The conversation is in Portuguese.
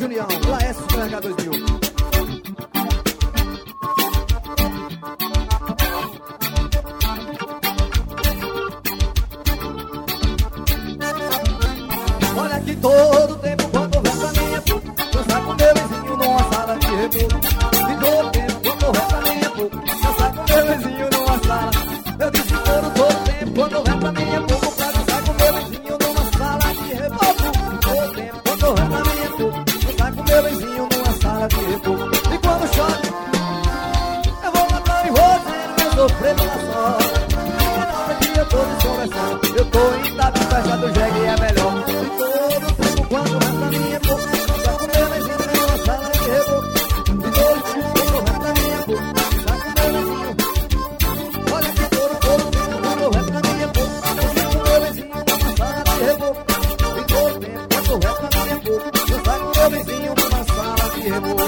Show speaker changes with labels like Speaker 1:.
Speaker 1: Julião, Laércio Supermercado 2000. Olha que todo tempo quando vem pra minha boca, dançar com meu vizinho numa sala de repouso. E todo tempo quando vem pra minha boca, dançar com meu vizinho numa sala. Eu disse todo tempo quando vem pra minha boca, pra dançar com meu vizinho numa sala de repouso. Todo tempo quando vem pra minha boca, dançar com meu vizinho numa sala de repouso. E quando chove, eu vou matando e vou dizendo que eu sofri pela sorte. E na hora que eu tô desconversando, eu tô indo da festa do jegue e é melhor. Quando vai pra minha boca, já com meu vizinho numa sala de reboco. E todo tempo quando vai pra minha boca, já com meu vizinho. Olha que todo tempo quando vai pra minha boca, já com meu vizinho numa sala de reboco. E todo tempo quando vai pra minha boca, já com meu vizinho numa sala de reboco.